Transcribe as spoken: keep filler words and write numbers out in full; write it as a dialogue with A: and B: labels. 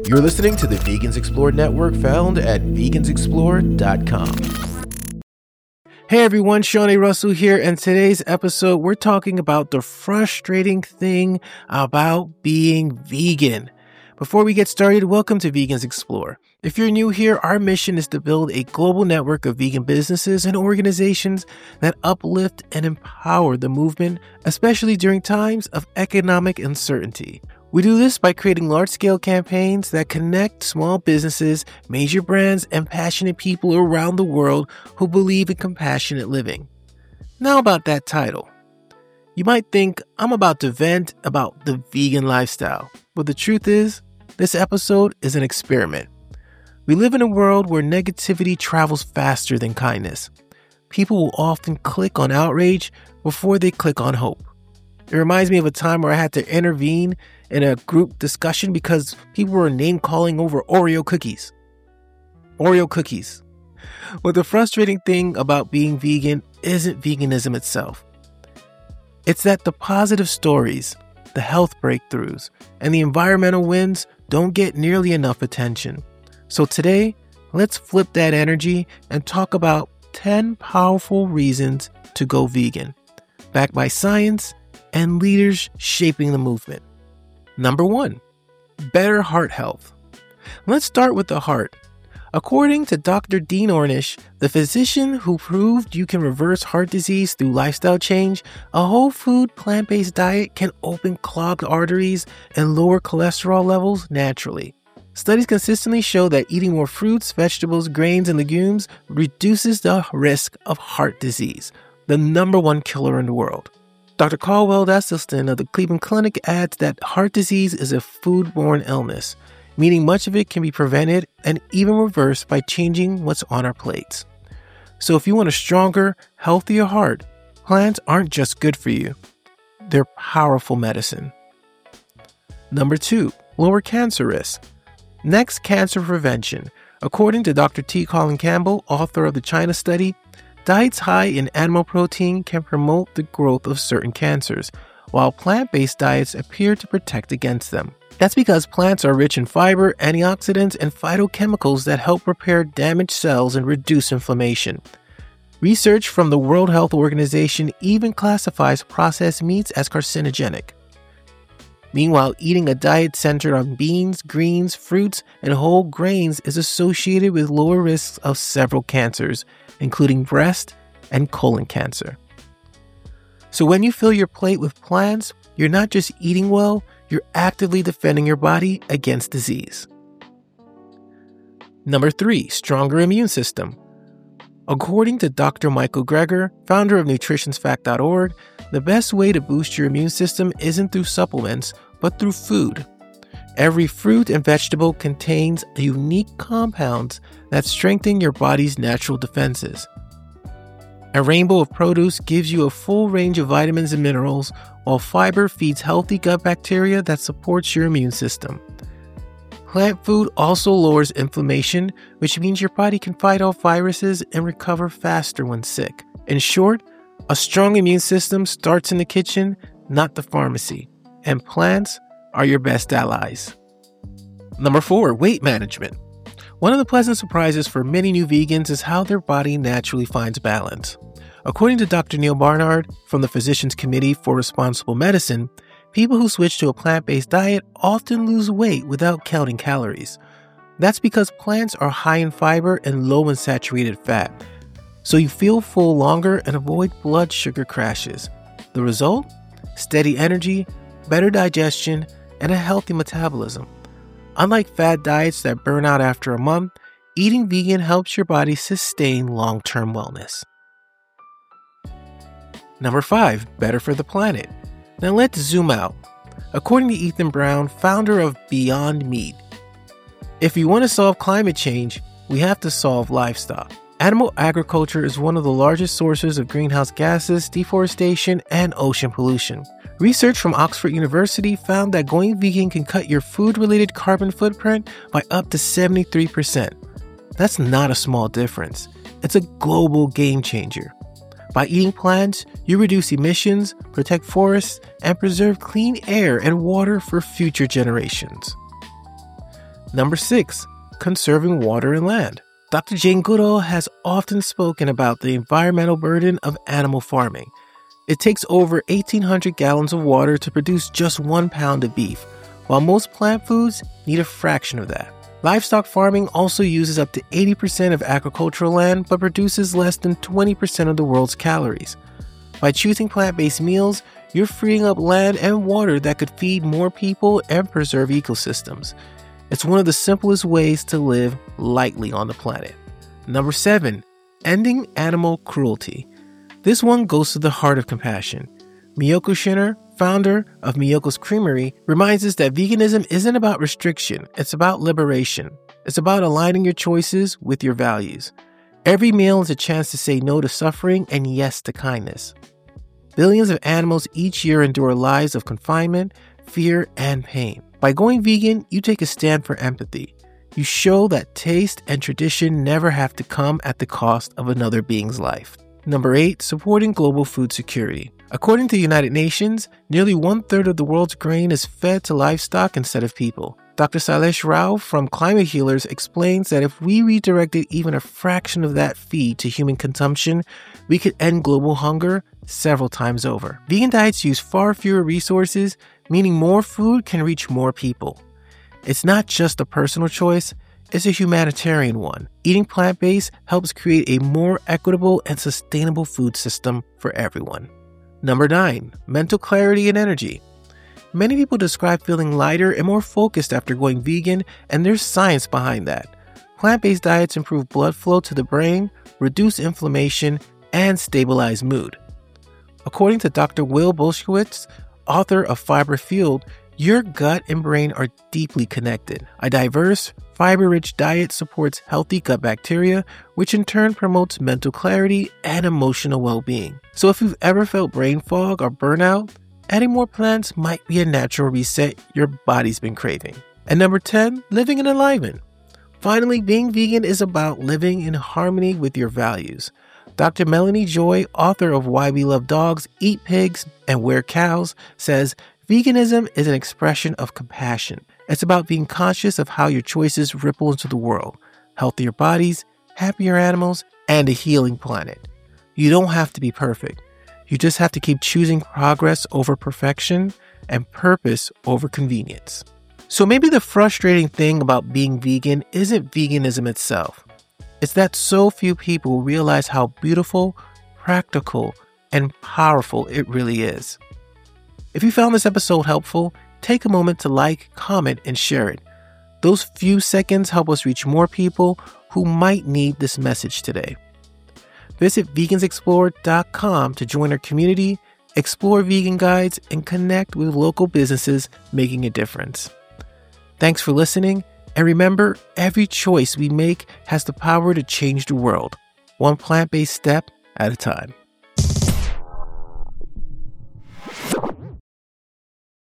A: You're listening to the Vegans Explore Network, found at vegans explore dot com. Hey everyone, Shawn A. Russell here, and today's episode we're talking about the frustrating thing about being vegan. Before we get started, welcome to Vegans Explore. If you're new here, our mission is to build a global network of vegan businesses and organizations that uplift and empower the movement, especially during times of economic uncertainty. We do this by creating large-scale campaigns that connect small businesses, major brands, and passionate people around the world who believe in compassionate living. Now about that title. You might think I'm about to vent about the vegan lifestyle, but the truth is, this episode is an experiment. We live in a world where negativity travels faster than kindness. People will often click on outrage before they click on hope. It reminds me of a time where I had to intervene in a group discussion because people were name-calling over Oreo cookies. Oreo cookies. But the frustrating thing about being vegan isn't veganism itself. It's that the positive stories, the health breakthroughs, and the environmental wins don't get nearly enough attention. So today, let's flip that energy and talk about ten powerful reasons to go vegan, backed by science and leaders shaping the movement. Number one, better heart health. Let's start with the heart. According to Doctor Dean Ornish, the physician who proved you can reverse heart disease through lifestyle change, a whole food plant-based diet can open clogged arteries and lower cholesterol levels naturally. Studies consistently show that eating more fruits, vegetables, grains, and legumes reduces the risk of heart disease, the number one killer in the world. Doctor Caldwell Esselstyn of the Cleveland Clinic adds that heart disease is a foodborne illness, meaning much of it can be prevented and even reversed by changing what's on our plates. So if you want a stronger, healthier heart, plants aren't just good for you. They're powerful medicine. Number two, lower cancer risk. Next, cancer prevention. According to Doctor T. Colin Campbell, author of the China study, diets high in animal protein can promote the growth of certain cancers, while plant-based diets appear to protect against them. That's because plants are rich in fiber, antioxidants, and phytochemicals that help repair damaged cells and reduce inflammation. Research from the World Health Organization even classifies processed meats as carcinogenic. Meanwhile, eating a diet centered on beans, greens, fruits, and whole grains is associated with lower risks of several cancers, including breast and colon cancer. So when you fill your plate with plants, you're not just eating well, you're actively defending your body against disease. Number three, stronger immune system. According to Doctor Michael Greger, founder of nutritions fact dot org, the best way to boost your immune system isn't through supplements, but through food. Every fruit and vegetable contains unique compounds that strengthen your body's natural defenses. A rainbow of produce gives you a full range of vitamins and minerals, while fiber feeds healthy gut bacteria that supports your immune system. Plant food also lowers inflammation, which means your body can fight off viruses and recover faster when sick. In short, a strong immune system starts in the kitchen, not the pharmacy, and plants are your best allies. Number four, weight management. One of the pleasant surprises for many new vegans is how their body naturally finds balance. According to Doctor Neal Barnard from the Physicians Committee for Responsible Medicine, people who switch to a plant-based diet often lose weight without counting calories. That's because plants are high in fiber and low in saturated fat, so you feel full longer and avoid blood sugar crashes. The result? Steady energy, better digestion, and a healthy metabolism. Unlike fad diets that burn out after a month, eating vegan helps your body sustain long-term wellness. Number five, better for the planet. Now let's zoom out. According to Ethan Brown, founder of Beyond Meat, if we want to solve climate change, we have to solve livestock. Animal agriculture is one of the largest sources of greenhouse gases, deforestation, and ocean pollution. Research from Oxford University found that going vegan can cut your food-related carbon footprint by up to seventy-three percent. That's not a small difference. It's a global game changer. By eating plants, you reduce emissions, protect forests, and preserve clean air and water for future generations. Number six, conserving water and land. Doctor Jane Goodall has often spoken about the environmental burden of animal farming. It takes over eighteen hundred gallons of water to produce just one pound of beef, while most plant foods need a fraction of that. Livestock farming also uses up to eighty percent of agricultural land but produces less than twenty percent of the world's calories. By choosing plant-based meals, you're freeing up land and water that could feed more people and preserve ecosystems. It's one of the simplest ways to live lightly on the planet. Number seven, ending animal cruelty. This one goes to the heart of compassion. Miyoko Schinner, founder of Miyoko's Creamery, reminds us that veganism isn't about restriction, it's about liberation. It's about aligning your choices with your values. Every meal is a chance to say no to suffering and yes to kindness. Billions of animals each year endure lives of confinement, fear, and pain. By going vegan, you take a stand for empathy. You show that taste and tradition never have to come at the cost of another being's life. Number eight, supporting global food security. According to the United Nations, nearly one-third of the world's grain is fed to livestock instead of people. Doctor Sailesh Rao from Climate Healers explains that if we redirected even a fraction of that feed to human consumption, we could end global hunger several times over. Vegan diets use far fewer resources, meaning more food can reach more people. It's not just a personal choice, it's a humanitarian one. Eating plant-based helps create a more equitable and sustainable food system for everyone. Number nine, mental clarity and energy. Many people describe feeling lighter and more focused after going vegan, and there's science behind that. Plant-based diets improve blood flow to the brain, reduce inflammation, and stabilize mood. According to Doctor Will Bulsiewicz, author of Fiber Fueled, your gut and brain are deeply connected. A diverse, fiber-rich diet supports healthy gut bacteria, which in turn promotes mental clarity and emotional well-being. So if you've ever felt brain fog or burnout, adding more plants might be a natural reset your body's been craving. And number ten, living in alignment. Finally, being vegan is about living in harmony with your values. Doctor Melanie Joy, author of Why We Love Dogs, Eat Pigs, and Wear Cows, says, veganism is an expression of compassion. It's about being conscious of how your choices ripple into the world. Healthier bodies, happier animals, and a healing planet. You don't have to be perfect. You just have to keep choosing progress over perfection and purpose over convenience. So maybe the frustrating thing about being vegan isn't veganism itself. It's that so few people realize how beautiful, practical, and powerful it really is. If you found this episode helpful, take a moment to like, comment, and share it. Those few seconds help us reach more people who might need this message today. Visit vegans explore dot com to join our community, explore vegan guides, and connect with local businesses making a difference. Thanks for listening, and remember, every choice we make has the power to change the world, one plant-based step at a time.